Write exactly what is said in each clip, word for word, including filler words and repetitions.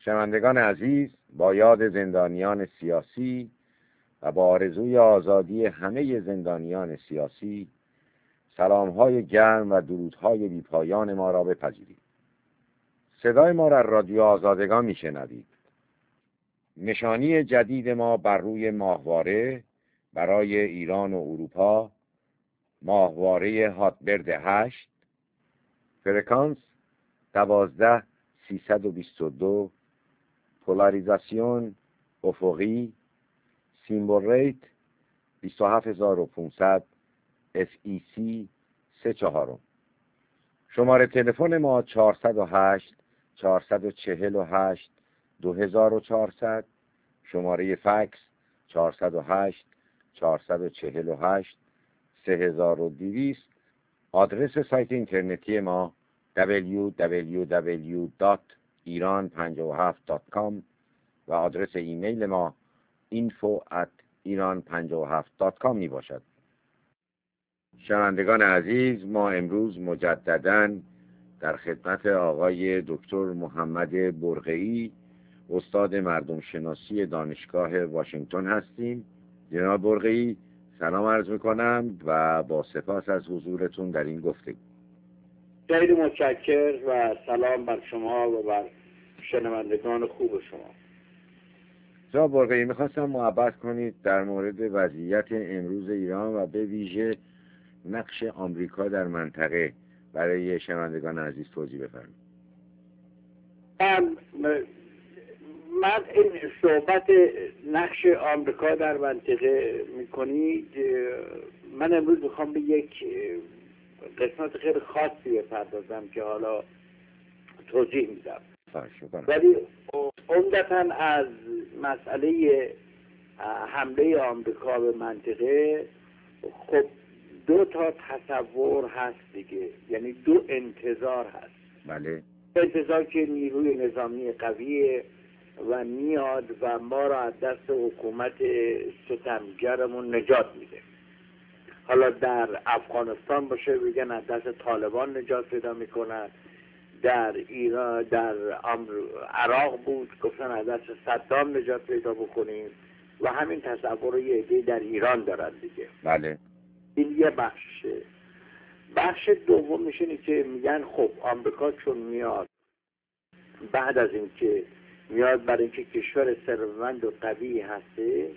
شنوندگان عزیز، با یاد زندانیان سیاسی و با آرزوی آزادی همه زندانیان سیاسی، سلام‌های گرم و درودهای بی‌پایان ما را بپذیرید. صدای ما را رادیو آزادگان میشنوید. نشانی جدید ما بر روی ماهواره برای ایران و اروپا، ماهواره هاتبرد هشت، فرکانس دوازده سیصد و بیست و دو، پولاریزاسیون افقی، سیمبل ریت بیست و هفت هزار و پانصد، اف ای سی سه چهارم. شماره تلفن ما چهارصد و هشت چهارصد و چهل و هشت دو هزار و چهارصد، شماره فکس چهارصد و هشت چهارصد و چهل و هشت سه هزار و دویست. آدرس سایت اینترنتی ما دبلیو دبلیو دبلیو دات ایران پنجاه و هفت دات کام و آدرس ایمیل ما اینفو ات ایران پنجاه و هفت دات کام می باشد. شنوندگان عزیز، ما امروز مجدداً در خدمت آقای دکتر محمد برقعی، استاد مردم شناسی دانشگاه واشنگتن هستیم. جناب برقعی، سلام عرض میکنم و با سپاس از حضورتون در این گفتگو. خیلی متشکر و سلام بر شما و بر شنوندگان خوب شما. جناب برقعی، میخواستم محبت کنید در مورد وضعیت امروز ایران و به ویژه نقش آمریکا در منطقه برای شنوندگان عزیز توضیح بفرمایید. من من این صحبت نقش آمریکا در منطقه میکنید، من امروز میخوام به یک قسمت خیلی خاصی بپردازم که حالا توضیح میدم، ولی عمدتاً از مسئله حمله آمریکا به منطقه خب دو تا تصور هست دیگه، یعنی دو انتظار هست. بله. انتظار که نیروی نظامی قویه و میاد و ما را از دست حکومت ستمگرمون نجات میده. حالا در افغانستان باشه بگن از دست طالبان نجات پیدا میکنن، در ایران در عراق بود گفتن از دست صدام نجات پیدا بکنیم و همین تصور رو یه عده در ایران دارن دیگه. بله. این یه بخشه. بخش دوم میشه که میگن خب آمریکا چون میاد، بعد از اینکه میاد برای اینکه کشور ثروتمند و قوی هستش،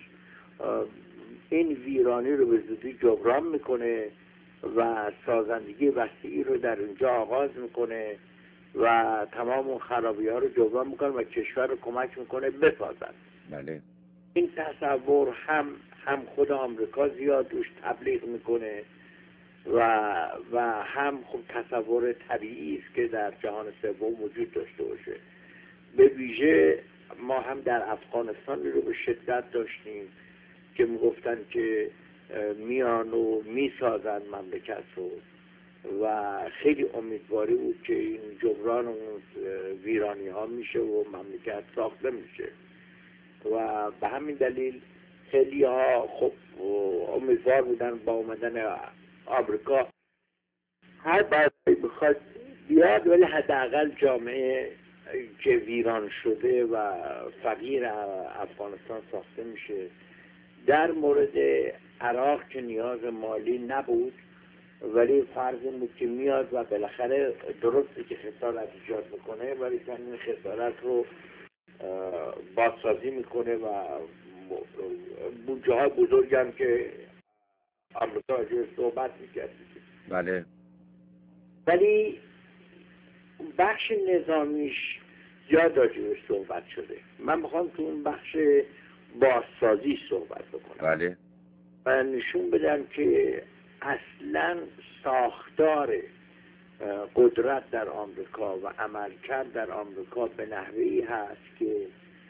این ویرانی رو به زودی جبران میکنه و سازندگی وسیعی رو در اونجا آغاز میکنه و تمام اون خرابی ها رو جبران میکنه و کشور رو کمک میکنه بسازن. بله. این تصور هم هم خود آمریکا زیاد روش تبلیغ میکنه و و هم خب تصور طبیعی است که در جهان سوم وجود داشته باشه. به ویژه ما هم در افغانستان رو به شدت داشتیم که میگفتن که میان و میسازن مملکت رو و خیلی امیدواری بود که این جبران اون ویرانی ها میشه و مملکت ساخته میشه و به همین دلیل خیلی ها خب امیدوار بودن با اومدن آمریکا هر بردی بخواد بیاد، ولی حداقل جامعه که ویران شده و فقیر افغانستان ساخته میشه. در مورد عراق که نیاز مالی نبود، ولی فرض این بود که میاد و بالاخره درسته که خسارت ایجاد میکنه، ولی این خسارت رو بازسازی میکنه و بودجه های بزرگ هم که آمریکا راجعش صحبت میکرد. بله. ولی بخش نظامیش زیاد راجعش صحبت شده. من میخوام تو اون بخش بازسازی صحبت بکنم. بله. و نشون بدم که اصلا ساختار قدرت در آمریکا و عملکرد در آمریکا به نحوی هست که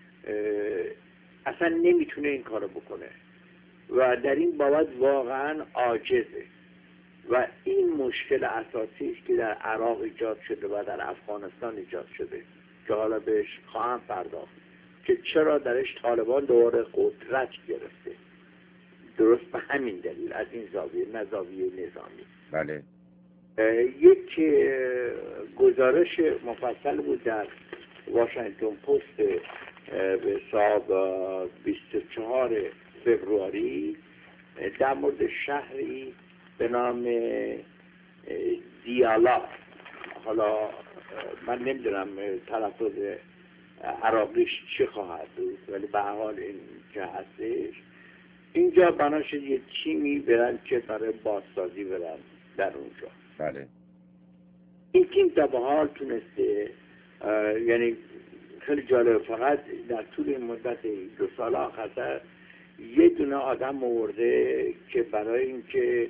اصلا نمیتونه این کارو بکنه و در این بابت واقعا عاجزه و این مشکل اساسی است که در عراق ایجاد شده و در افغانستان ایجاد شده که حالا بهش خواهم پرداخت که چرا درش طالبان دوباره قدرت گرفته. درست به همین دلیل، از این زاویه، نه زاویه نظامی. بله. یک گزارش مفصل بود در واشنگتن پست به حساب بیست و چهار فوریه در مورد شهری به نام دیالا، حالا من نمیدونم تلفظ عربیش چی خواهد بود ولی به هر حال این که هستش، اینجا بنا شد یه تیمی برن که برای بازسازی برن در اونجا. بله. این تیم تا به حال تونسته، یعنی خیلی جالب، فقط در طول این مدت دو سال آخر یه دونه آدم آورده که برای اینکه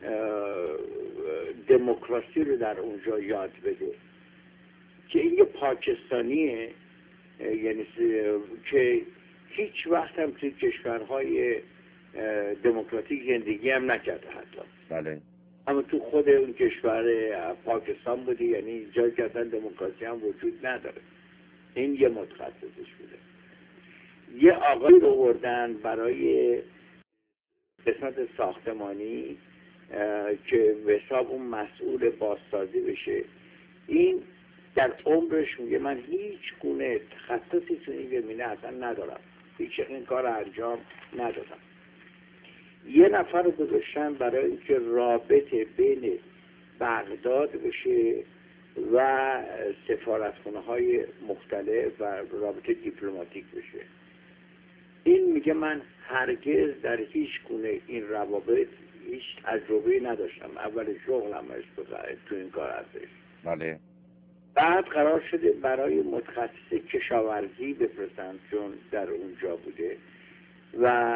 دموکراسی رو در اونجا یاد بده، که این یه پاکستانیه، یعنی که هیچ وقت هم توی کشورهای دموکراتیک زندگی هم نکرده حتی. بله. اما تو خود اون کشور پاکستان بوده، یعنی جایی که اصلا دموکراسی هم وجود نداره. این یه متخصصش بوده. یه آقای رو آوردن برای قسمت ساختمانی که به حساب اون مسئول بازسازی بشه. این در عمرش میگه من هیچ گونه تخصصی تو این زمینه اصلا ندارم، هیچ این کار انجام ندادم. یه نفر رو گذاشتن برای اینکه رابطه بین بغداد بشه و سفارتخانه های مختلف و رابطه دیپلماتیک بشه. این میگه من هرگز در هیچ گونه این روابط هیچ تجربه نداشتم، اول شغلم تو این کار هستش. بله. بعد قرار شده برای متخصص کشاورزی بفرستن چون در اونجا بوده و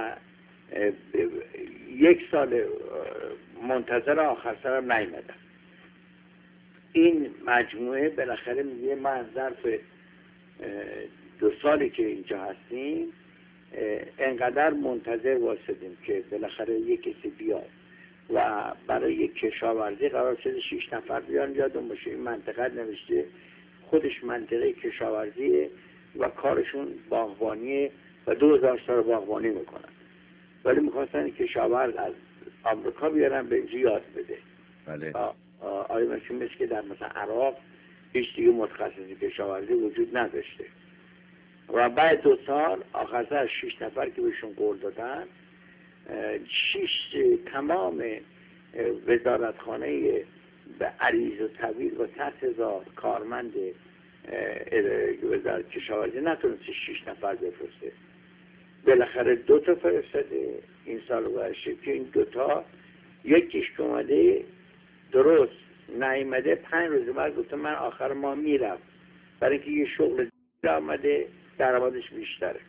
یک سال منتظر آخر سرم نیامدن. این مجموعه بالاخره میگه من ظرف دو سالی که اینجا هستیم انقدر منتظر واسدیم که بالاخره یک کسی بیاد و برای یک کشاورزی قرار شده شیش نفر بیان. یادم باشه این منطقه نوشته خودش منطقه کشاورزیه و کارشون باغبانیه و دو هزار سال باغبانی میکنن، ولی میخواستن کشاورز از آمریکا بیارن به اینجا یاد بده. بله. آیا مثل مثل که در مثلا عراق هیچ دیگه متخصصی کشاورزی وجود نداشته و بعد دو سال آخر سر شیش نفر که بهشون قول دادن، شیش تمام وزارتخانه به عریض و طویل و صد هزار کارمند وزارت کشاورزی نتونست شیش نفر بفرسته. بالاخره دو تا فرستاده این سال گذشته که این دوتا یکیش که اومده درست نیامده، پنج روز بعد گفته من آخر ما میرم برای اینکه یه شغل آمده درآمدش بیشتره.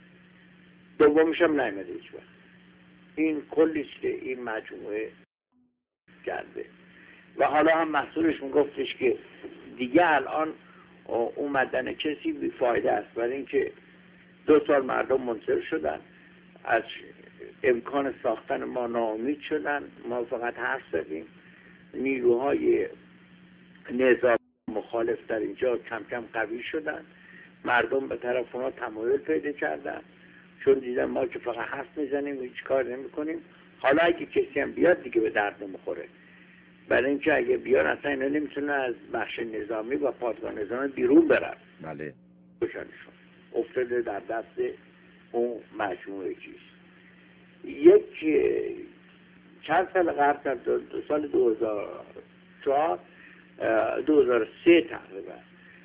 دومش هم نیامده هیچ وقت. این کلیش که این مجموعه کرده و حالا هم مسئولشون گفتش که دیگه الان اومدن کسی بیفایده است، برای اینکه دو سال مردم منصر شدن، از امکان ساختن ما ناامید شدن، ما فقط حرف زدیم. نیروهای نظام مخالف در اینجا کم کم قوی شدن، مردم به طرف اونا تمایل پیدا کردن چون دیدن ما که فقط حرف میزنیم و هیچ کار نمی کنیم. حالا اگه کسی هم بیاد دیگه به درد نمیخوره، برای اینکه اگه بیان اصلا اینا نمیتونن از بخش نظامی و پادگاه نظامی بیرون برن. بله. بشنشون افتاده در دست اون مجموعه چیز. یک چند سال قبل در دو, دو سال دو هزار و چهار دو هزار و سه تقریبا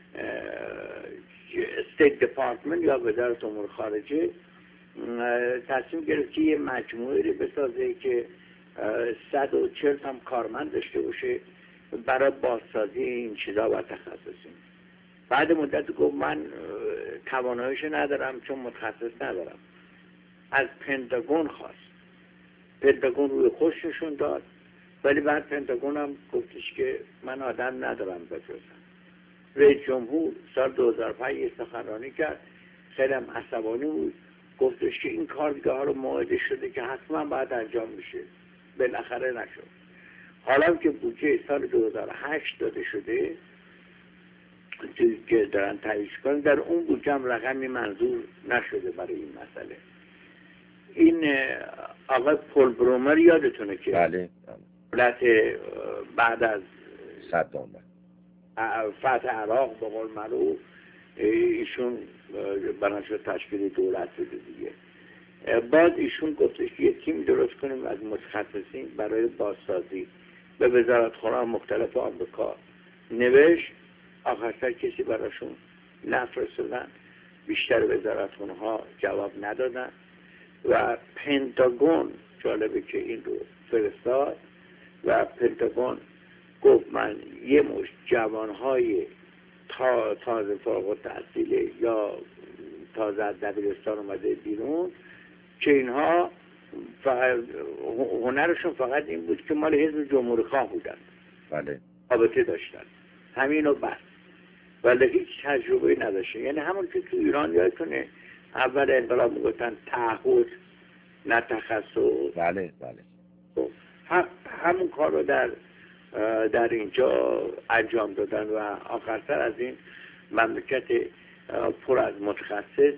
استیت دپارتمنت یا وزارت امور خارجه تصمیم گرفت که یه مجموعه رو بسازه که صد و چهل هم کارمند داشته باشه برای بازسازی این چیزا و تخصصی. بعد مدت گفت من تواناییش ندارم چون متخصص ندارم. از پنتاگون خواست، پنتاگون روی خوششون داد، ولی بعد پنتاگون هم گفتش که من آدم ندارم بفرستم. رئیس جمهور سال دو هزار و پنج سخنرانی کرد، خیلی هم عصبانی بود، گفتش که این کارگاه رو موعده شده که حتما باید انجام میشه، بالاخره نشد. حالا که بودجه سال دو هزار و هشت داده شده که دارن تعیین کنن، در اون بودجه هم رقمی منظور نشده برای این مسئله. این آقای پول برومر یادتونه که بله دولت بعد از صدام فتح عراق به قول معروف ایشون بناشو تشکیل دولت بده دیگه. بعد ایشون گفتش که یه تیم درست کنیم از متخصصین برای بازسازی به وزارتخانه‌های مختلف آمریکا. نوشت، آخر سر کسی براشون نفرستادن، بیشتر وزارتخانه‌ها جواب ندادن و پنتاگون جالبه که این رو فرستاد و پنتاگون گفت من یه مشت جوانهای تا تازه فارغ التحصیل یا تازه از دبیرستان اومده بیرون که اینها فقط هنرشون فقط این بود که مال حزب جمهوری خواه بودن، بله، رابطه داشتن، همینو بس، ولی هیچ تجربه نداشتن. یعنی همون که تو ایران یادتونه اول انقلاب میگفتن تعهد نه تخصص. بله بله. هم همون کار رو در در اینجا انجام دادن و آخرتر از این مملکت پر از متخصص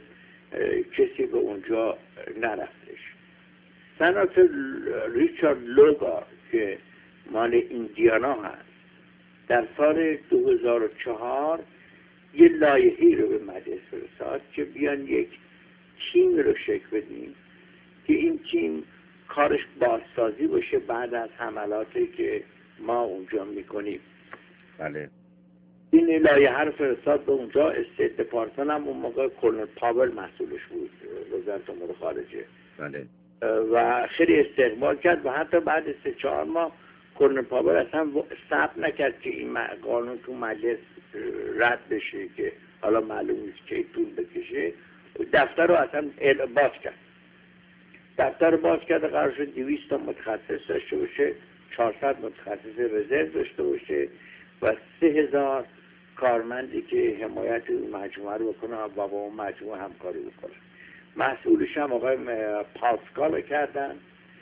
کسی به اونجا نرفتش. سناتور ریچارد لوگار که مال ایندیانا هست در سال دو هزار و چهار یه لایحه‌ای رو به مجلس فرستاد که بیان یک تیم رو شکل بدیم که این تیم کارش بازسازی باشه بعد از حملاتی که ما اونجا میکنیم. بله. این لایحه رو فرستاد به اونجا. استیت دپارتمان هم اون موقع کلنل پاول مسئولش بود، وزارت امور خارجه. بله. و خیلی استقبال کرد و حتی بعد سه چهار ماه کلنل پاول اصلا ثبت نکرد که این قانون تو مجلس رد بشه که حالا معلوم نیست که طول بکشه. دفتر رو اصلا باز کرد. دفتر رو باز کرد قرار شد دویست تا متخصص داشته باشه، چهارصد متخصص رزرو داشته باشه و سه هزار کارمندی که حمایت اون مجموعه رو بکنه و با اون مجموعه همکاری بکنه. مسئولش هم آقای پاسکال کردن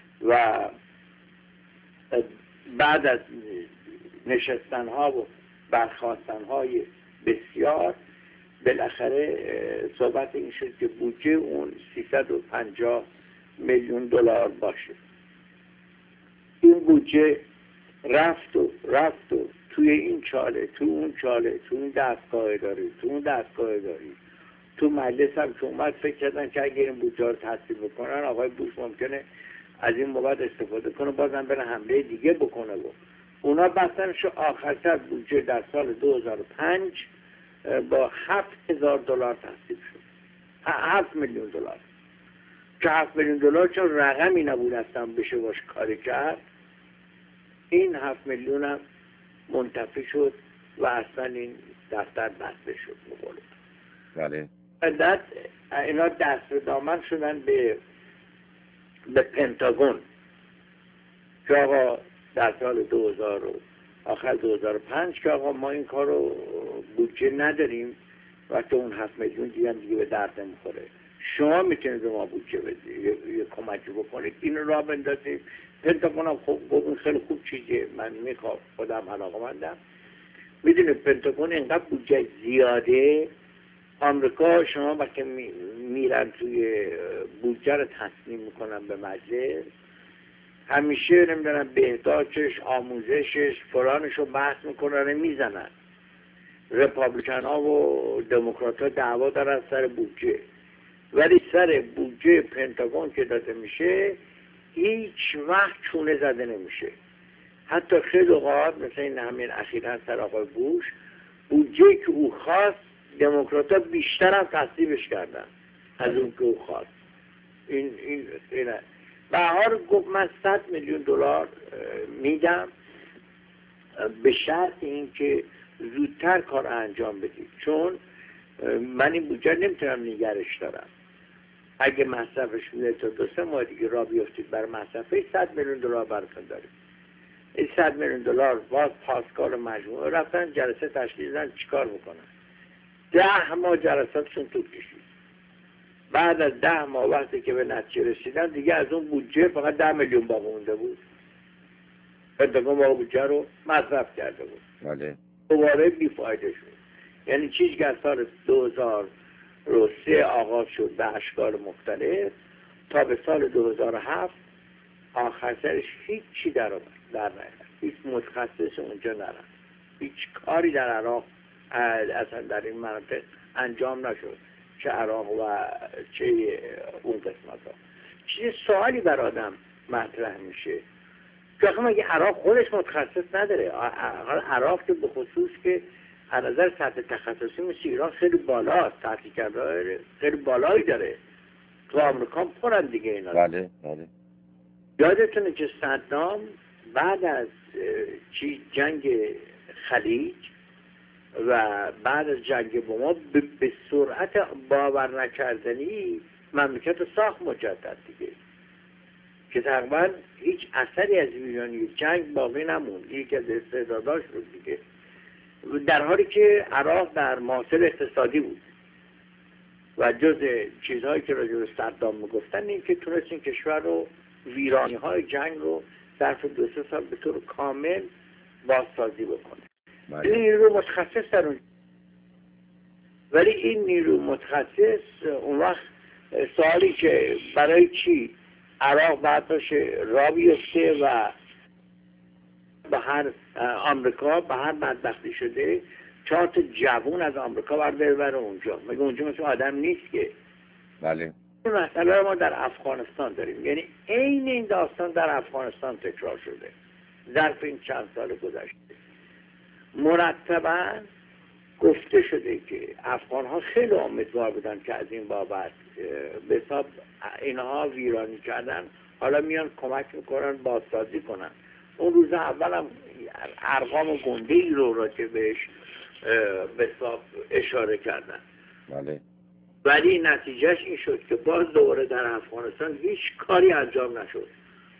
و بعد از نشستن ها و برخواستن های بسیار بالاخره صحبت این شد که بودجه اون سیصد و پنجاه میلیون دلار باشه. این بودجه رفت و رفت و توی این چاله، تو اون چاله، تو این دستگاه داری، تو اون دستگاه داری، تو مجلس هم که اومد فکر کردن که اگر این بودجه رو تصویب بکنن آقای بوش ممکنه از این مواد استفاده کنه بازم بره حمله دیگه بکنه و اونا بستنش. آخرتر بودجه در سال دو هزار و پنج با هفت هزار دلار تصویب شد. هفت میلیون دلار که هفت میلیون دلار چون رقمی نبود اصلا بشه باش کاری کرد. این هفت میلیون هم منتفی شد و اصلا این دفتر بسته شد مقاله. بله. بعد اینا دست به دامن شدن به به پنتاگون که آقا در سال دو هزار آخر دو هزار و پنج که آقا ما این کار رو بودجه نداریم و که اون هفت میلیون دیگه هم دیگه به درد نمیخوره، شما میتونید به ما بودجه بدید، یه کمکی بکنید این رو راه بندازید. پنتاگون هم خب گفت خیلی خوب چیزیه، من میخوام خودم علاقه‌مندم. میدونید پنتاگون اینقدر بودجه زیاده، آمریکا شما وقتی میرن توی بودجه رو تصمیم میکنن به مجلس همیشه نمیدونم بهداشتش، آموزشش، فلانش رو بحث میکنن میزنن. رپابلیکن ها و دموکرات ها دعوا دارن سر بودجه، ولی سر بودجه پنتاگون که داده میشه هیچ وقت چونه زده نمیشه. حتی خیلی اوقات مثل این همین اخیراً سر آقای بوش بودجه که او خواست دموکرات ها بیشتر هم تصویبش کردن از اون که او خواست. این این اینه. بهار گفت من صد میلیون دلار میدم به شرط این که زودتر کار انجام بدید، چون من این بودجه نمیتونم نگرش دارم. اگه مصرفش میده تا دو سه ماه دیگه را بیافتید بر مصرفش صد میلیون دلار براتون داریم. این صد میلیون دلار باز پاسکال مجموعه رفتن جلسه تشکیل دادن چیکار میکنن؟ ده ماه جلساتشون طول کشید. بعد از ده ماه وقتی که به نتیجه رسیدن دیگه از اون بودجه فقط ده میلیون باقی مونده بود. پنتاگون با بودجه رو مصرف کرده بود. بله. دوباره بیفایده شد. یعنی چیزی که از سال دو هزار و سه آغاز شد به اشکال مختلف تا به سال دو هزار و هفت آخر سرش هیچ چی در آمد در نیامد. هیچ متخصص اونجا نرفت. هیچ کاری در عراق اصلا در این مناطق انجام نشد، چه عراق و چه اون قسمت ها. چیز سوالی بر آدم مطرح میشه که آخه مگه عراق خودش متخصص نداره؟ عراق که به خصوص که از نظر سطح تخصصی مثل ایران خیلی بالاست، تحقیقات خیلی بالایی داره. تو آمریکا پرن دیگه اینا. بله بله. یادتونه که صدام بعد از چی جنگ خلیج و بعد از جنگ بوما به سرعت باور نکردنی مملکت ساخت مجدد دیگه، که تقریبا هیچ اثری از ویرانی جنگ باقی نموند. یکی از استعداداش رو دیگه، در حالی که عراق در معاصر اقتصادی بود و جز چیزهایی که راجع به صدام میگفتن این که تونست این کشور رو ویرانی های جنگ رو در دو سه سال به طور کامل بازسازی بکنه. این نیرو متخصص در اون، ولی این نیرو متخصص اون وقت سوالی که برای چی عراق بعد باشه را بیفته و به هر آمریکا به هر بدبختی شده چهار تا جوون از آمریکا برداره بره اونجا، مگه اونجا مثل آدم نیست که؟ بله. این مسئله رو ما در افغانستان داریم، یعنی عین این داستان در افغانستان تکرار شده ظرف این چند سال گذشته. مرتبا گفته شده که افغان ها خیلی امیدوار بودن که از این بابت به حساب اینها ویرانی کردن، حالا میان کمک میکنن بازسازی کنن. اون روز اول هم ارقام گنده ای رو را که بهش به حساب اشاره کردن. بله. ولی نتیجهش این شد که باز دوباره در افغانستان هیچ کاری انجام نشد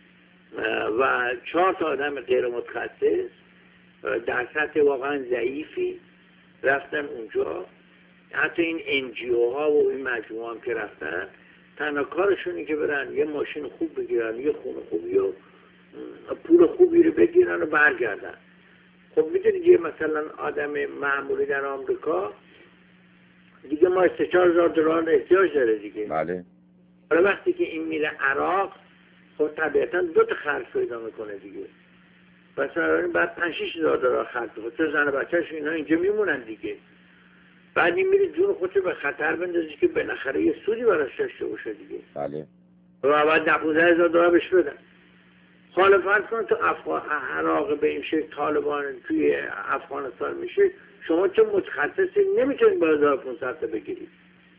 و چهار تا آدم غیر متخصص در سطح واقعا ضعیفی رفتن اونجا. حتی این انجیو ها و این مجموعه هم که رفتن تنها کارشونی که برن یه ماشین خوب بگیرن، یه خونه خوبی و پول خوبی رو بگیرن و برگردن. خب میدونید یه مثلا آدم معمولی در آمریکا دیگه ما سه چهار هزار دلار احتیاج داره دیگه. بله. حالا وقتی که این میره عراق خب طبیعتا دو تا خرج پیدا میکنه دیگه. مثلا بعد پنج شش هزار دلار خرج کنه، تو زن و بچه‌ش اینا اینجا میمونن دیگه. بعد این میره جون خودشو به خطر بندازی که بالاخره یه سودی براش داشته باشه دیگه. بله. و بعد ده پانزده هزار دلار بهش بدن. حالا فرض کن تو افغان عراق به این شکل طالبان توی افغانستان میشه، شما چه متخصصی نمیتونید با هزار و پانصد تا بگیرید.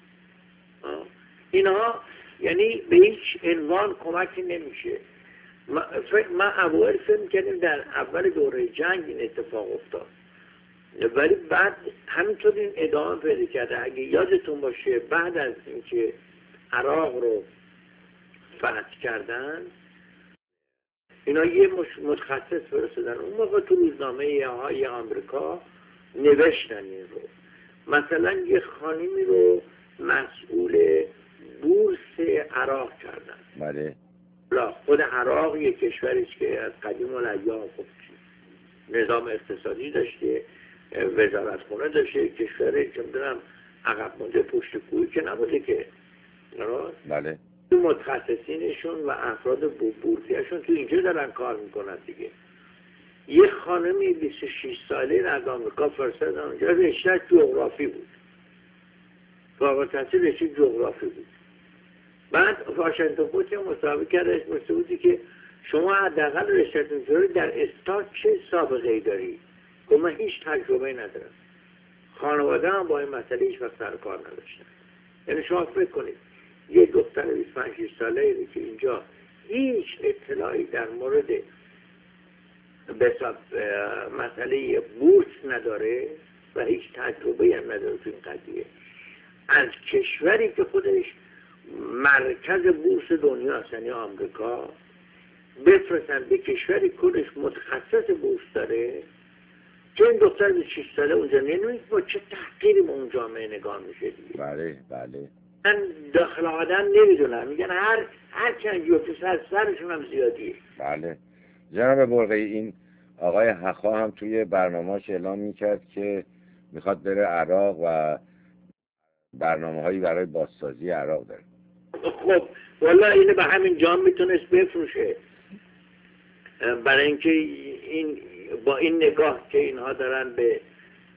اینها یعنی به هیچ عنوان کمکی نمیشه. من اول فکر کردیم در اول دوره جنگ این اتفاق افتاد، ولی بعد همینطور این ادامه پیدا کرده. اگه یادتون باشه بعد از اینکه عراق رو فتح کردن اینا یه متخصص فرستادن، اون موقع تو روزنامه های آمریکا نوشتن این رو. مثلا یه خانمی رو مسئول بورس عراق کردن. بله. خود عراق یه کشوریش که از قدیم الایام خب نظام اقتصادی داشته، وزارت خونه داشته، کشوری که میدونم عقب مونده پشت کوهی که نبوده که. بله. متخصصینشون و افراد بورسیشون تو اینجا دارن کار میکنن دیگه. یه خانمی بیست و شش ساله از آمریکا فرستادن اونجا، رشته جغرافی بود، فارغ التحصیل رشته جغرافی بود. بعد واشنگتن پست مصاحبه کرد مسئولی که شما حداقل رشته‌تون رو در استاد چه سابقه‌ای داری؟ گفت من هیچ تجربه‌ای ندارم. خانواده هم با این مسئله هیچ وقت سر کار نداشتن. یعنی شما فکر کنید یه دختر بیست و پنج ساله که اینجا هیچ اطلاعی در مورد به مسئله بورس نداره و هیچ تجربه‌ای هم نداره تو این قضیه، از کشوری که خودش مرکز بورس دنیاست یعنی آمریکا بفرستن به کشوری کلش متخصص بورس داره، چه این دختر بیست و شش ساله اونجا نمیدونید با چه تحقیری به اون جامعه نگاه میشه دیگه. بله بله. من داخل آدم نمیدونم، میگن هر هر چند جوفی سر سرشون هم زیادیه. بله. جناب برقی، این آقای حقا هم توی برنامه‌اش اعلام میکرد که میخواد بره عراق و برنامه هایی برای بازسازی عراق داره. خب والا اینو به همین جام میتونست بفروشه، برای اینکه این با این نگاه که اینها دارن به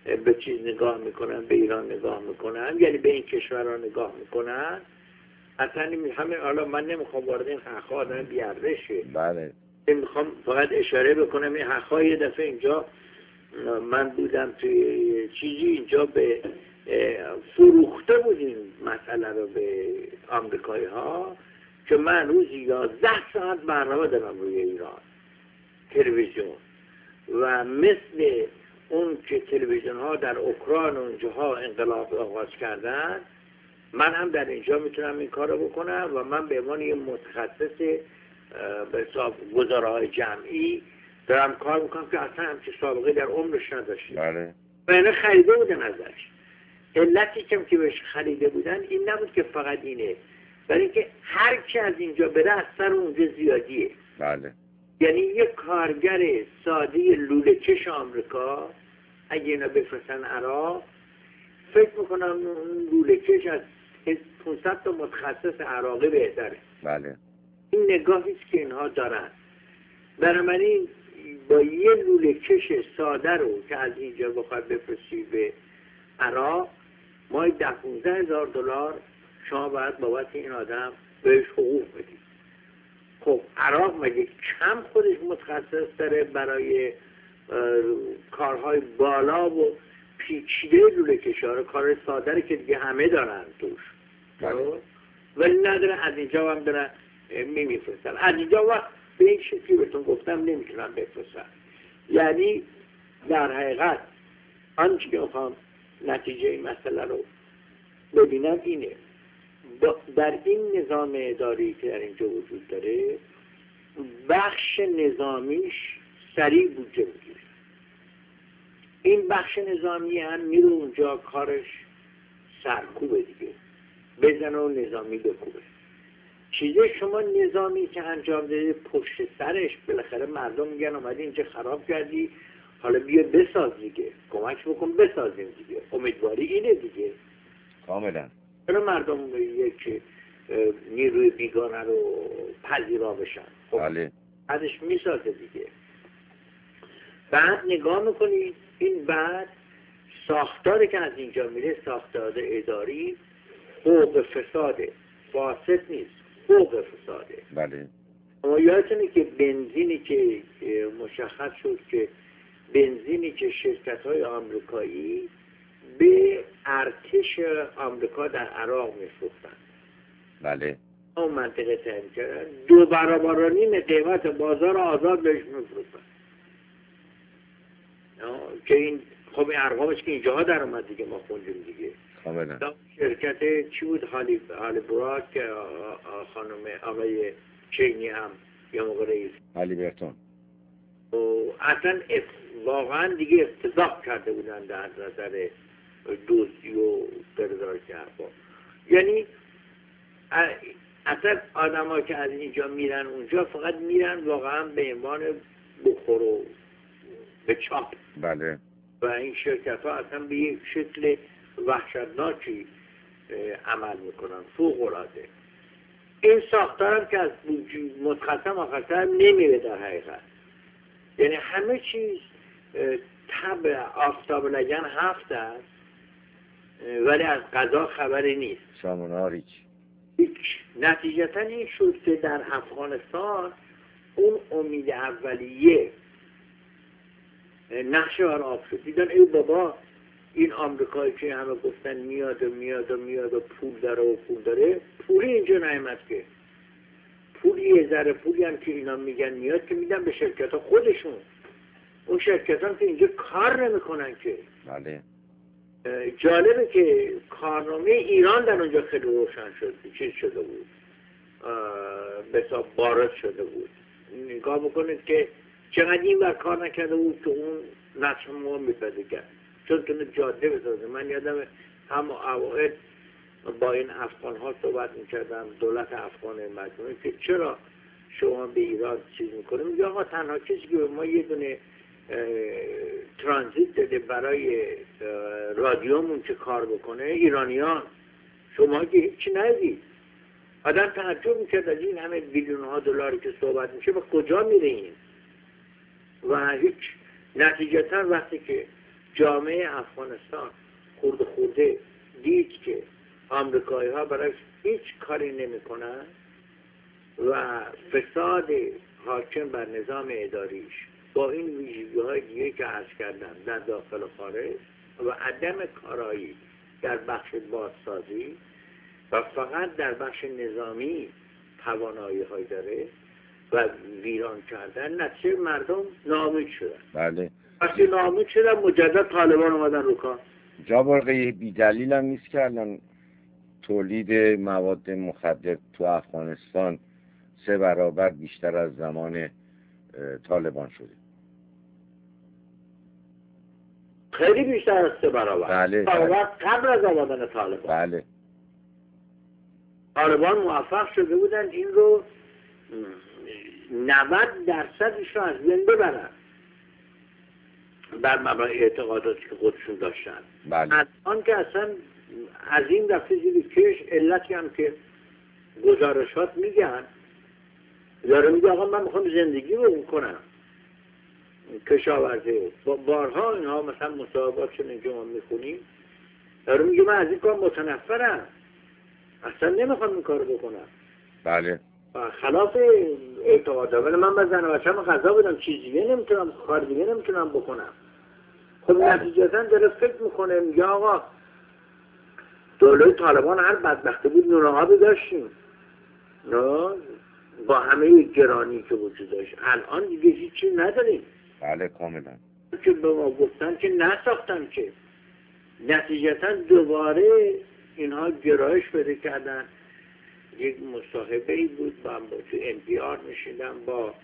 به چیز نگاه میکنن، به ایران نگاه میکنن، یعنی به این کشورها نگاه میکنن. اصلا همه، حالا من نمیخوام وارد این حقا آدم بیارزشه، بله میخوام فقط اشاره بکنم این حقا. یه دفعه اینجا من بودم توی چیزی اینجا به فروخته بودیم مسئله رو به آمریکایی ها که من روزی یازده ساعت برنامه دارم روی ایران تلویزیون، و مثل اون که تلویزیون ها در اوکراین و اونجاها انقلاب آغاز کردن، من هم در اینجا میتونم این کار رو بکنم و من به عنوان یه متخصص به حساب گزاره های جمعی دارم کار میکنم که اصلا همچه سابقه در عمرش نداشتیم. بله. و اینه خریده بودن ازش. علتی که که بهش خریده بودن این نبود که فقط اینه، برای اینکه هر کی از اینجا بره از سر اونجا زیادیه. بله. یعنی یک کارگر ساده لوله کش آمریکا اگه اینا بفرستن عراق، فکر میکنم اون لوله کش از پانصد تا متخصص عراقی بهتره. بله. این نگاهیست که اینها دارن. بنابراین با یه لوله کش ساده رو که از اینجا بخواد بفرستی به عراق، مای ده پونزده هزار دلار شما باید بابت این آدم بهش حقوق بدید. خب عراق مگه کم خودش متخصص داره برای کارهای بالا و پیچیده لوله کشاره، کار ساده که دیگه همه دارن توش، ولی نداره از اینجا هم دارن میمیفرستن. از اینجا وقت به این شکلی بهتون گفتم نمیتونن بفرستن. یعنی در حقیقت آنچه که میخوام نتیجه این مسئله رو ببینم اینه، در این نظام اداری که در اینجا وجود داره، بخش نظامیش سریع بودجه میگیره. این بخش نظامی هم میره اونجا کارش سرکوبه دیگه، بزنه و نظامی بکوبه. چیزی شما نظامی که انجام دادی پشت سرش بالاخره مردم میگن اومدی اینجا خراب کردی، حالا بیا بساز دیگه، کمک بکن بسازیم دیگه. امیدواری اینه دیگه. کاملا. چرا مردم یک نیروی بیگانه رو پذیرا بشن؟ خب بله. ازش میسازه دیگه. بعد نگاه میکنید این بعد ساختاری که از اینجا میره ساختار اداری فوق فساده، فاسد نیست، فوق فساده. بله. اما یادتونه که بنزینی که مشخص شد که بنزینی که شرکت های آمریکایی به ارتش آمریکا در عراق میفروختن، بله. اون منطقه تعیین کردن، دو برابر نیم قیمت بازار آزاد بهش میفروختن. که این خب این ارقامش که اینجاها در اومد دیگه، ما خوندیم دیگه. کاملا. شرکت چی بود؟ هالی هالی براک که خانم آقای چینی هم یا موقع رئیس هالی برتون و اصلا واقعا دیگه افتضاح کرده بودن در نظر دوستی و قراردادی حرفا. یعنی اصلا آدم ها که از اینجا میرن اونجا فقط میرن واقعا به عنوان بخور و به چاپ. بله. و این شرکت ها اصلا به یک شکل وحشتناکی عمل میکنن، فوق العاده. این ساختار هم که از متخصم آخرتر نمیره در حقیقت. یعنی همه چیز تب آفتاب لگن هفت است ولی از قضا خبری نیست. شاموناریچ. نتیجتا این شد که در افغانستان اون امید اولیه نقشه بر آب شد. دیدن ای بابا این آمریکایی که همه گفتن میاد و میاد و میاد و پول داره و پول داره، پولی اینجا نایمد که. پولی یه ذره پولی هم که اینا میگن میاد که میدن به شرکت ها خودشون. اون شرکت هم که اینجا کار نمیکنن که. بله. جالبه که کارنامه ایران در اونجا خیلی روشن شد، چیز شده بود، به حساب وارد شده بود. نگاه بکنید که چقدر این بر کار نکرده بود که اون نقش ما میپده کرد، چون تونه جاده بسازه. من یادم هم اوائل با این افغان ها صحبت میکردم، دولت افغان مجموعه، که چرا شما به ایران چیز میکنه؟ میگه آقا تنها کسی که ما یه دونه ترانزیت داده برای رادیومون که کار بکنه ایرانیان، شما که هیچی ندید. آدم تعجب میکرد از این همه بیلیون ها دلاری که صحبت میشه با کجا میره این؟ و هیچ نتیجتا وقتی که جامعه افغانستان خورده خورده دید که آمریکایی ها برای هیچ کاری نمی کنن و فساد حاکم بر نظام اداریش با این ویژگی های دیگه که عرض کردم در داخل و خارج و عدم کارایی در بخش بازسازی و فقط در بخش نظامی توانایی های داره و ویران کردن، نتیجه مردم ناامید شدن. بله. وقتی ناامید شدن مجدد طالبان اومدن رو کار. جا برقی بی دلیل هم نیست که الان تولید مواد مخدر تو افغانستان سه برابر بیشتر از زمان طالبان شده. خیلی بیشتر از سه برابر. بله. برابر قبل از آمدن طالبان. بله. طالبان موفق شده بودن این رو نود درصدش رو از بین ببرن بر مبنای اعتقاداتی که خودشون داشتن. بله. از آن که اصلا از این رفته زیر کش، علتی هم که گزارشات میگن یاره میگه آقا من میخوام زندگی رو کنم کشاورزه، بارها اینها مثلا مصاحبات شده که ما میخونیم، یاره میگه من از این کار متنفرم، اصلا نمیخوام این کار بکنم. بله. خلاف اعتقادا، ولی من به زن و بچه‌م غذا بدم، چیز دیگه نمیتونم، کار دیگه نمیتونم بکنم. خب نتیجتا داره فکر میکنه، میگه آقا دوله طالبان هر بدبختی بود نون آبی داشتیم نه با همه گرانی که وجود داشت، الان دیگه هیچی نداریم. بله کاملا. که به ما گفتن که نساختن، که نتیجتا دوباره اینها گرایش بده کردن. یک مصاحبه ای بود با تو ام پی آر نشیدم با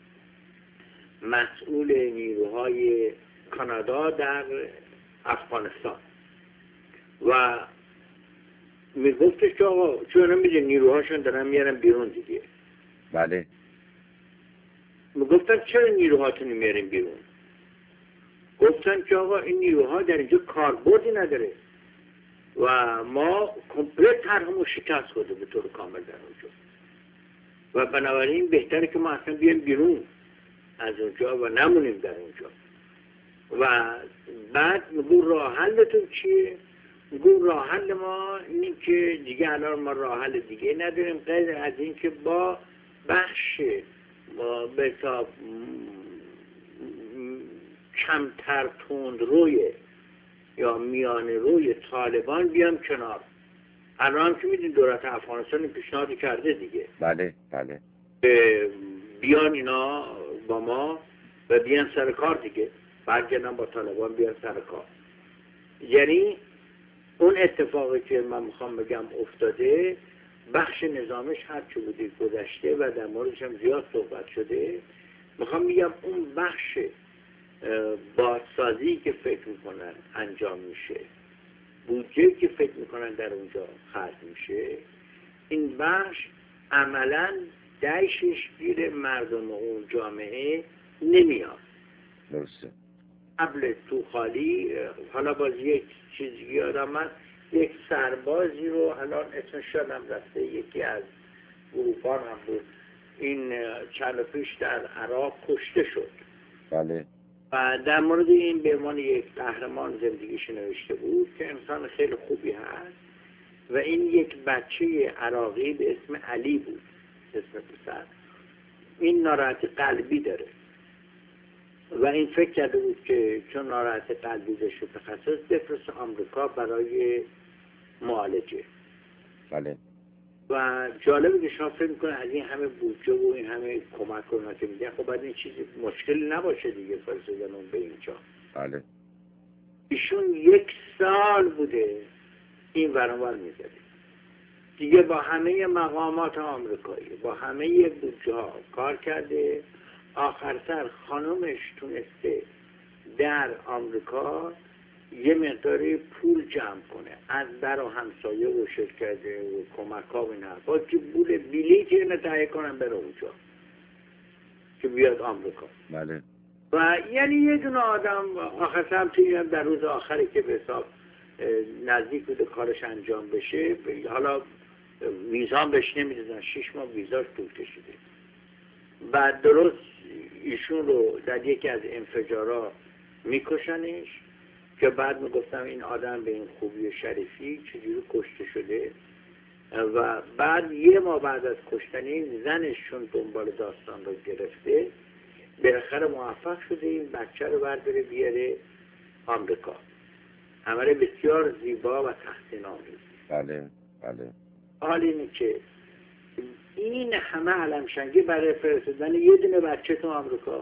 مسئول نیروهای کانادا در افغانستان و میگفتش که آقا چون نمیده نیروهاشون دارن میارن بیرون دیگه. بله. میگفتن چرا نیروهاتون میارن بیرون؟ گفتن که آقا این نیروها در اینجا کاربردی نداره و ما کمپلیت طرحمون شکست خورده به طور کامل در اونجا و بنابراین بهتره که ما اصلا بیایم بیرون از اونجا و نمونیم در اونجا. و بعد میگو راه حلتون چیه؟ میگو راه حل ما اینه که دیگه الان ما راه حل دیگه نداریم غیر از این که با بخش با به حساب کمتر تند روی یا میان روی طالبان بیام کنار. الان که میدین دولت افغانستان پیشنهادی کرده دیگه. بله بله. بیان اینا با ما و بیان سر کار دیگه، برگردن با طالبان بیان سر کار. یعنی اون اتفاقی که من میخوام بگم افتاده، بخش نظامش هر چه بوده گذشته و در موردش هم زیاد صحبت شده. میخوام بگم اون بخش بازسازی که فکر میکنن انجام میشه، بودجه که فکر میکنن در اونجا خرج میشه، این بخش عملا دایشش گیر مردم اون جامعه نمیاد. درسته. قبل تو خالی، حالا باز یک چیزی یادم من، یک سربازی رو الان اسمش شدم رفته، یکی از اروپا هم بود، این چند پیش در عراق کشته شد. بله. و در مورد این به عنوان یک قهرمان زندگیش نوشته بود که انسان خیلی خوبی هست و این یک بچه عراقی به اسم علی بود، اسم پسر. این ناراحتی قلبی داره و این فکر کرده بود که چون ناراحتی قلبی داشته تخصص بفرست آمریکا برای معالجه. بله. و جالبه که شما فکر میکنه از این همه بودجه و این همه کمک کنه که میگن خب باید این چیزی مشکلی نباشه دیگه فرستادن اون به اینجا. بله. ایشون یک سال بوده این ورانور میزده دیگه، با همه مقامات آمریکایی، با همه بودجه ها کار کرده. آخر سر خانمش تونسته در آمریکا یه مقداری پول جمع کنه از در و همسایه و شرکت و کمک ها و اینا، با که پول بلیط اینو تهیه کنن بره اونجا که بیاد آمریکا. بله. و یعنی یه دونه آدم آخر سر توی در روز آخری که به حساب نزدیک بوده کارش انجام بشه، حالا ویزا بهش نمیدادن، شش ماه ویزاش طول کشیده. بعد درست ایشون رو در یکی از انفجارها میکشنش که بعد میگفتم این آدم به این خوبی و شریفی چجوری کشته شده و بعد یه ماه بعد از کشتن این زنشون دنبال داستان رو گرفته، بالاخره موفق شده این بچه رو برداره بیاره آمریکا. عمل بسیار زیبا و تحسین آمیز. بله بله. حال اینه که این همه علمشنگی برای فرستادن یه دونه بچه تو آمریکا،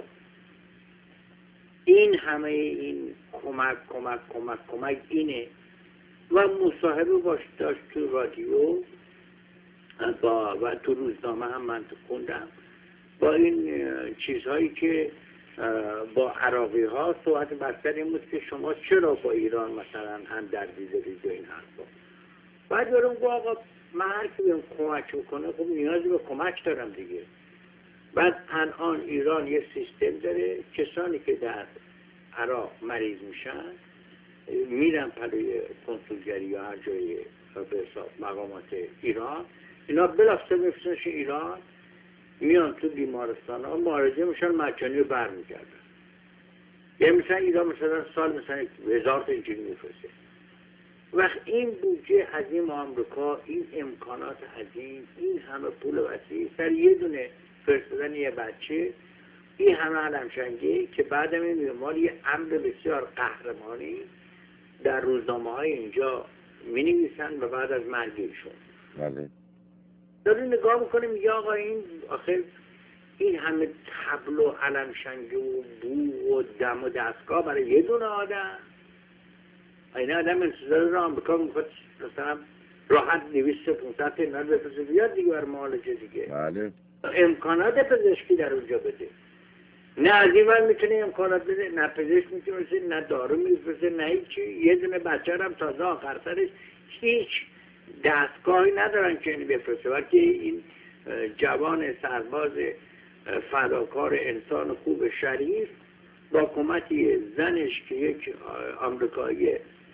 این همه این کمک کمک کمک کمک اینه. و مصاحبه باش داشت تو رادیو با و تو روزنامه هم من تو خوندم با این چیزهایی که با عراقی ها صحبت بستر این بود که شما چرا با ایران مثلا هم دردی دارید و این حرفا. بعد برم گفت آقا من هر کی بهم کمک میکنه خب نیازی به کمک دارم دیگه. بعد الان ایران یه سیستم داره، کسانی که در عراق مریض میشن میرن پلوی کنسولگری یا هر جای به حساب مقامات ایران، اینا بلافاصله میفرستنش ایران، میان تو بیمارستان ها معالجه میشن، مجانی رو برمیگردن. یعنی مثلا ایران مثلا سال مثلا هزار تا اینجوری میفرسته. وقت این بودجه عظیم آمریکا، این امکانات عظیم، این همه پول وسیع سر یه دونه فرستادن یه بچه، این همه علمشنگی که بعد میبینیم مال یه امر بسیار قهرمانی در روزنامه های اینجا می نویسن و بعد از مرگشون بله داریم نگاه میکنیم میگه آقا این آخر این همه تبل و علمشنگی و بو و دم و دستگاه برای یه دونه آدم. این آدم انتظار رو آمریکا میخواد مثلا راحت دویست پانصد اینا رو بفرسته بیاد دیگه برای معالجه دیگه. بله. امکانات پزشکی در اونجا بده. نه از این ور میتونه امکانات بده، نه پزشک میتونه بده، نه دارو میفرسته، نه هیچی. یه دونه بچه هم تازه آخر سرش هیچ دستگاهی ندارن که اینو بفرسته، بلکه این جوان سرباز فداکار انسان خوب شریف با کمکی زنش که یک آمریکایی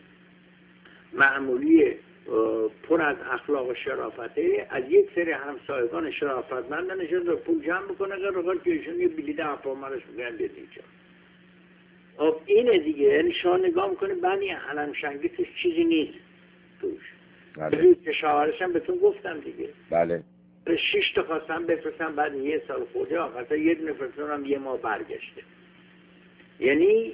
معمولی پر از اخلاق و شرافته، از یک سری همسایگان شرافتمند نشد و پول جمع بکنه قرار که ایشون یه بلیط هفتمارش بگن بیاد اینجا. خب اینه دیگه، یعنی شما نگاه میکنه بعد این علمشنگی توش چیزی نیست توش. بله. که شاهرش هم بهتون گفتم دیگه. بله. شش تا خواستم بفرستم بعد یه سال خورده آخر یه دونه فرستادم یه ماه برگشته. یعنی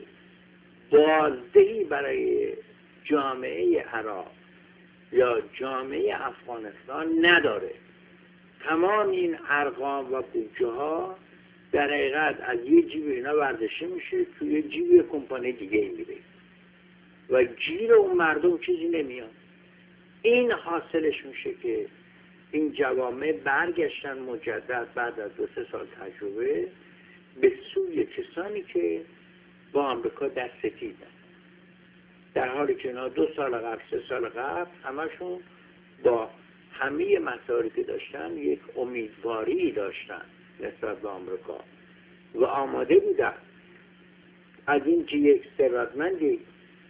بازدهی برای جامعه عراق یا جامعه افغانستان نداره. تمام این ارقام و بودجه ها در حقیقت از یه جیب اینا برداشته میشه توی جیب یه کمپانی دیگه ای میره و گیر اون مردم چیزی نمیاد. این حاصلش میشه که این جوامع برگشتن مجدد بعد از دو سه سال تجربه به سوی کسانی که با آمریکا دست ستیدن، در حالی که اینا دو سال قبل سه سال قبل همشون با همه مسائلی که داشتن یک امیدواری داشتن نسبت به آمریکا و آماده بودن از این که یک ثروتمندی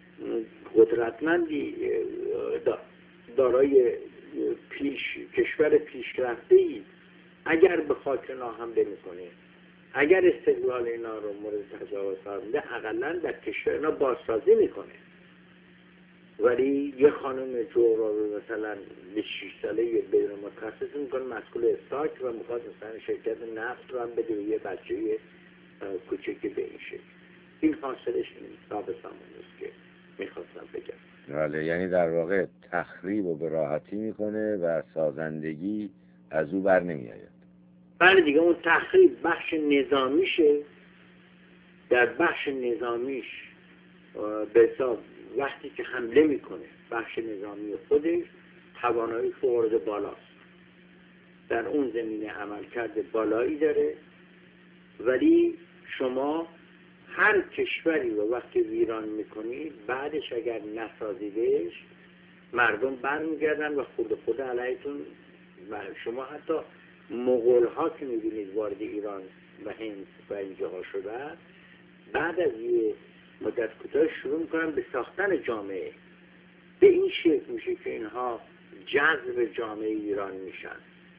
قدرتمندی دارای پیش کشور پیشرفته‌ای اگر به خاک اینا حمله میکنه، اگر استقلال اینا رو مورد تجاوز قرار میده، حداقل در کشور اینا بازسازی میکنه. ولی یه خانم جغرافی مثلا به شش ساله یه بدون متخصص میکنه مسئول استاک و میخواد مثلا شرکت نفت رو هم بده به یه بچه کوچکی به این شکل. این حاصلش ثابت است که میخواستم بگم. بله، یعنی در واقع تخریب و به راحتی میکنه و سازندگی از او بر نمی آید. بله دیگه، اون تخریب بخش نظامیشه. در بخش نظامیش به حساب وقتی که حمله میکنه بخش نظامی خودش توانایی فوق بالاست، در اون زمینه عملکرد بالایی داره. ولی شما هر کشوری رو وقتی ویران میکنید بعدش اگر نسازیدش مردم برمیگردن و خود خود علیهتون. شما حتی مغول ها که میبینید وارد ایران و هند و اینجاها شده بعد از یه مدت کوتاه شروع میکنن به ساختن جامعه. به این شکل میشه که اینها جذب جامعه ایران میشن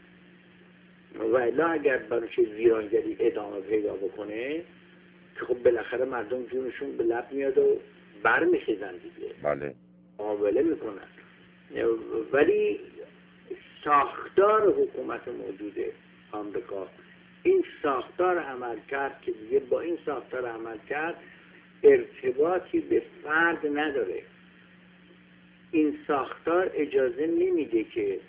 و الا اگر برای ویرانگری ادامه پیدا بکنه که خب بالاخره مردم جونشون به لب میاد و برمیخیزن دیگه، بله معامله میکنن. ولی ساختار حکومت موجود آمریکا، این ساختار عمل کرد که دیگه با این ساختار عمل کرد ارتباطی به فرد نداره. این ساختار اجازه نمیده که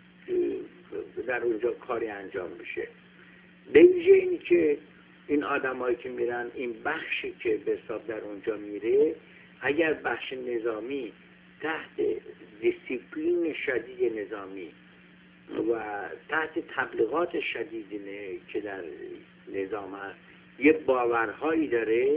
در اونجا کاری انجام بشه. به ویژه این که این آدمایی که میرن، این بخشی که به حساب در اونجا میره، اگر بخش نظامی تحت دیسیپلین شدید نظامی و تحت تبلیغات شدید که در نظام هست یه باورهایی داره،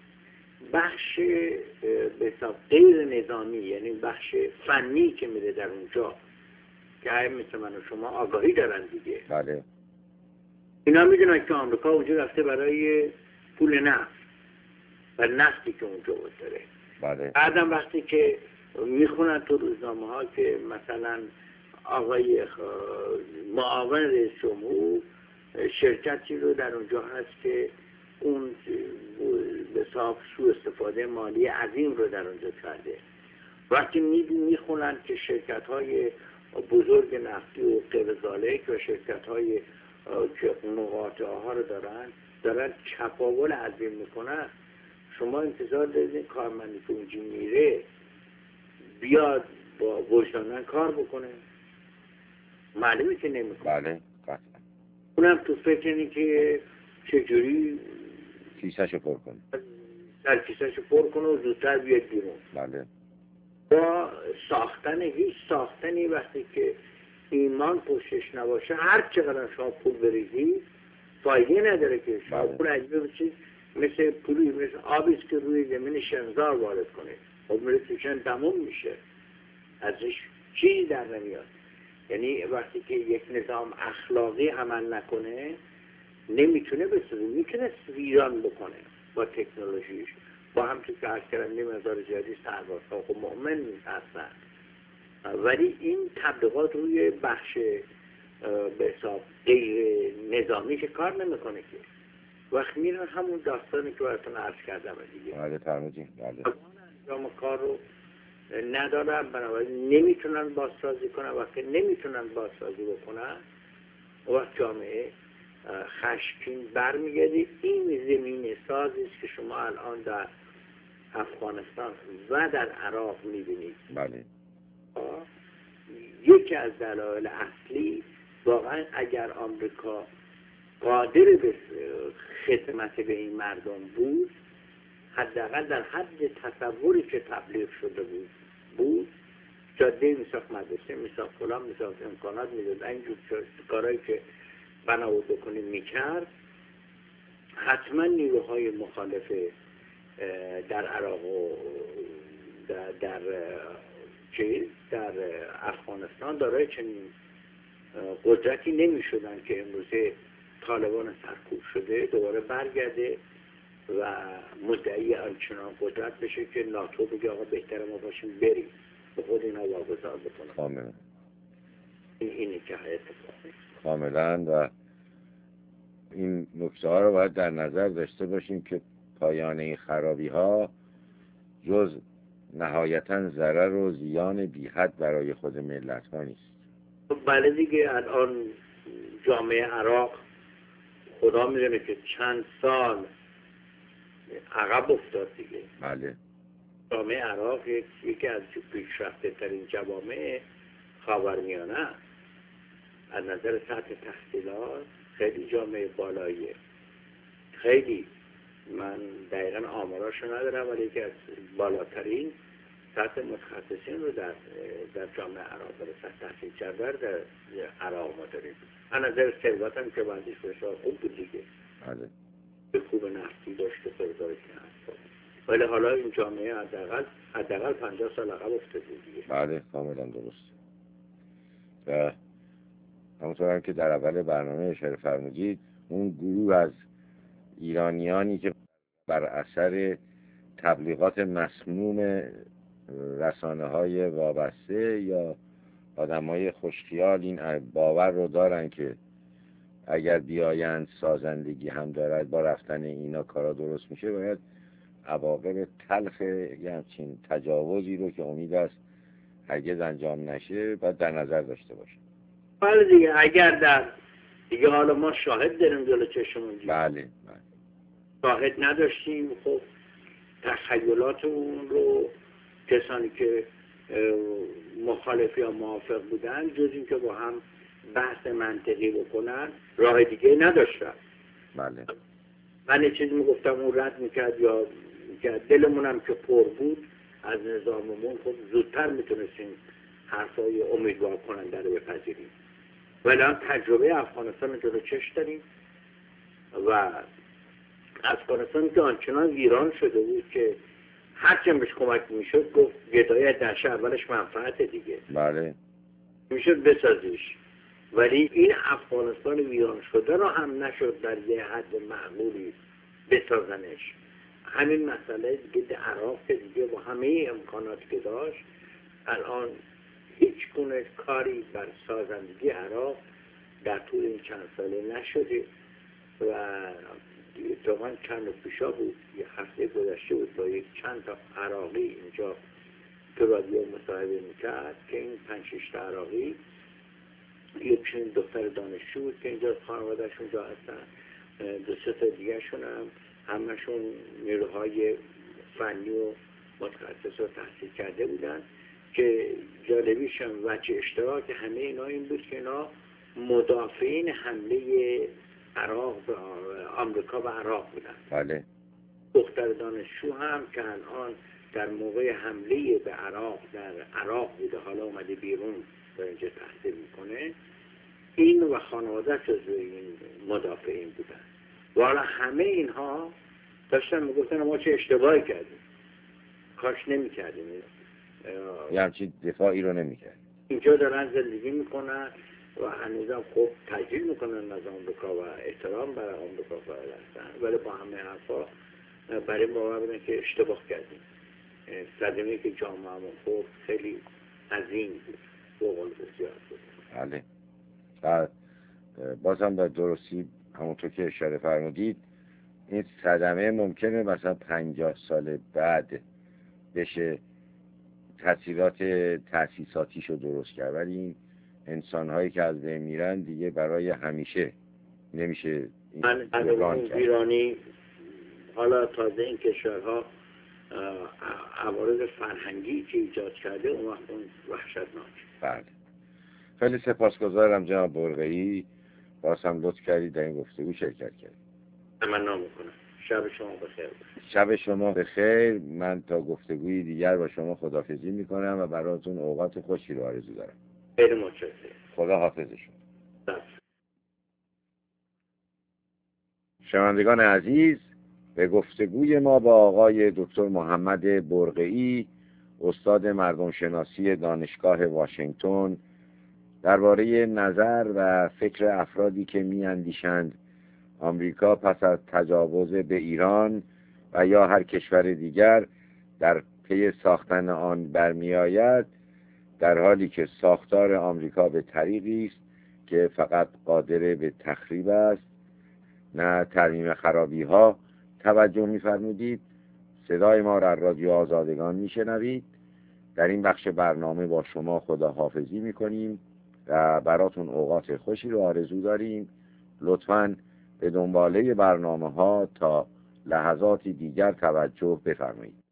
بخش به حساب غیر نظامی، یعنی بخش فنی که میره در اونجا که های مثل من و شما آگاهی دارن دیگه، بله اینا میدونن که آمریکا اونجا رفته برای پول نفت و نفتی که اونجا داره. بله بعدم وقتی که میخونن تو روزنامه ها که مثلا آقای معاون رئیس جمهور شرکتی رو در اونجا هست که اون به حساب سوء استفاده مالی عظیم رو در اونجا کرده. وقتی میخونن که شرکت های بزرگ نفتی و غیر ذالک و شرکت های که مقاطعه ها رو دارن دارن چپاول عظیم میکنن، شما انتظار دارید این کارمندی که اونجا میره بیاد با وجدانن کار بکنه؟ معلومه که نمیکنه. بله قطعا. اونم تو فکر اینه که چجوری کیسه‌شو پر کنه، سر کیسه‌شو پر کنه و زودتر بیاد بیرون. بله با ساختن هیچ ساختنی وقتی که ایمان پشتش نباشه، هر چقدر شما پول بریزی فایده نداره که شما بله. پول عجیبه بچید مثل پولی مثل آبیست که روی زمین شنزار وارد کنه، خب میره توشن تموم میشه، ازش چیزی در نمیاد. یعنی وقتی که یک نظام اخلاقی عمل نکنه نمیتونه بسازه. میتونه ویران بکنه با تکنولوژیش، با همچون که عرض کردم نیم هزار زیادی سربازها خب مؤمن هستن، ولی این تبلیغات روی بخش به حساب غیر نظامی که کار نمیکنه که وقت میرن همون داستانی که براتون عرض کردم دیگه. بله فرمودین. بله انجام کار رو ندارن، بنابراین نمیتونن بازسازی کنن. وقتی نمیتونن بازسازی بکنن وقت جامعه خشمگین برمیگرده. این زمین سازی است که شما الان در افغانستان و در عراق میبینید. بله یکی از دلایل اصلی واقعا اگر آمریکا قادر به خدمت به این مردم بود، حداقل در حد تصوری که تبلیغ شده بود بود جاده میساخت، مدرسه میساخت، فلان میساخت، امکانات میداد، اینجور کارهایی که بنابود بکنیم میکرد. حتما نیروهای مخالف در عراق و در, در چیز در افغانستان دارای چنین قدرتی نمی شدن که امروزه طالبان سرکوب شده دوباره برگرده و مدعی آنچنان قدرت بشه که ناتو بگه آقا بهتره ما باشیم بریم، به خود اینا واگذار بکنن. کاملا این اینی که اتفاقی کاملا. و این نکته ها رو باید در نظر داشته باشیم که پایان این خرابی ها جز نهایتا ضرر و زیان بی حد برای خود ملت ها نیست. بله دیگه، الان جامعه عراق خدا میدونه که چند سال عقب افتاد دیگه. بله جامعه عراق یکی از پیشرفته ترین جوامع خاورمیانه است. از نظر سطح تحصیلات خیلی جامعه بالاییه، خیلی. من دقیقا آماراشو ندارم ولی یکی از بالاترین سطح متخصصین رو در در جامعه عراق داره، سطح تحصیل کرده در عراق ما داریم. از نظر ثروت هم که بندیش بسیار خوب بود دیگه، بله به خوب نفتی داشته فرزاری که هست، ولی حالا این جامعه حداقل حداقل پنجاه سال عقب افتاده دیگه. بله کاملا درست. و همونطور هم که در اول برنامه اشاره فرمودید، اون گروه از ایرانیانی که بر اثر تبلیغات مسموم رسانه های وابسته یا آدم های خوشخیال این باور رو دارن که اگر بیایند سازندگی هم دارد با رفتن اینا کارا درست میشه، باید عواقب تلخ یه همچین تجاوزی رو که امید است هرگز انجام نشه باید در نظر داشته باشه. بله دیگه، اگر در دیگه حالا ما شاهد داریم جلو چشمون دیگه. بله بله. شاهد نداشتیم، خب تخیلات اون رو کسانی که مخالف یا موافق بودن جز این که با هم بحث منطقی بکنن راه دیگه نداشتن. بله. من یه چیزی میگفتم اون رد میکرد یا میکرد، دلمونم که پر بود از نظاممون، خب زودتر میتونستیم حرفای امیدوار کننده رو بپذیریم. ولی هم تجربه افغانستان جلو چشم داریم و افغانستان که آنچنان ویران شده بود که هر چند بهش کمک میشد گفت گدایی دشه اولش منفعت دیگه. بله. میشد بسازیش، ولی این افغانستان ویران شده رو هم نشد در یه حد معقولی بسازنش. همین مسئله دیگه عراق که دیگه با همه امکاناتی که داشت الان هیچ گونه کاری بر سازندگی عراق در طول این چند ساله نشده و اتفاقا چند پیشا بود، یه هفته گذشته بود با یک چند تا عراقی اینجا تو رادیو مصاحبه میکرد که این پنج شش تا عراقی، یکشون دختر دانشجو بود که اینجا خانواده‌شون اونجا هستن، دو سه تا دیگه شون هم همشون نیروهای فنی و متخصص رو تحصیل کرده بودن که جالبیش هم وجه اشتراک همه اینا این بود که اینا مدافعین حمله عراق به آمریکا و عراق بودن. بله. دختر دانشجو هم که الان در موقع حمله به عراق در عراق بوده، حالا اومده بیرون و اینجا تحصیل میکنه، این و خانواده جزو این مدافعین بودن. و حالا همه اینها داشتن میگفتن ما چه اشتباهی کردیم، کاش نمیکردیم، یه همچین دفاعی رو نمیکرد. اینجا دارن زندگی میکنن و هنوزم خوب تجلیل میکنن از آمریکا و احترام برای آمریکا قائل هستن، ولی با همه حرفا برای باور بودن که اشتباه کردیم. صدمه‌ای که جامعه‌مون خورد خیلی عظیم بود، بقول بسیار بود. بله. و بازم در درستی همونطور که اشاره فرمودید این صدمه ممکنه مثلا پنجاه سال بعد بشه تأثیرات تأسیساتیشو درست کرد، ولی این انسان هایی که از بین میرن دیگه برای همیشه نمیشه من اون ویرانی حالا تازه این کشورها عوارض فرهنگی که ایجاد کرده اون وقت اون وحشتناک. بله. خیلی سپاسگزارم جناب برقعی، باز هم لطف کردید در این گفتگو شرکت کردید. تمنا میکنم. شب شما بخیر. شب شما بخیر. من تا گفتگوی دیگر با شما خداحافظی میکنم و براتون اوقات خوشی رو آرزو دارم. خیلی متشکرم. خدا حافظشون. شنوندگان عزیز، به گفتگوی ما با آقای دکتر محمد برقعی، استاد مردم شناسی دانشگاه واشنگتن، درباره نظر و فکر افرادی که می‌اندیشند آمریکا پس از تجاوز به ایران و یا هر کشور دیگر در پی ساختن آن برمی‌آید، در حالی که ساختار آمریکا به طریقی است که فقط قادر به تخریب است نه ترمیم خرابی ها توجه می‌فرمودید. صدای ما را رادیو آزادگان میشنوید. در این بخش برنامه با شما خداحافظی میکنیم و براتون اوقات خوشی رو آرزو داریم. لطفاً به دنباله برنامه ها تا لحظاتی دیگر توجه بفرمایید.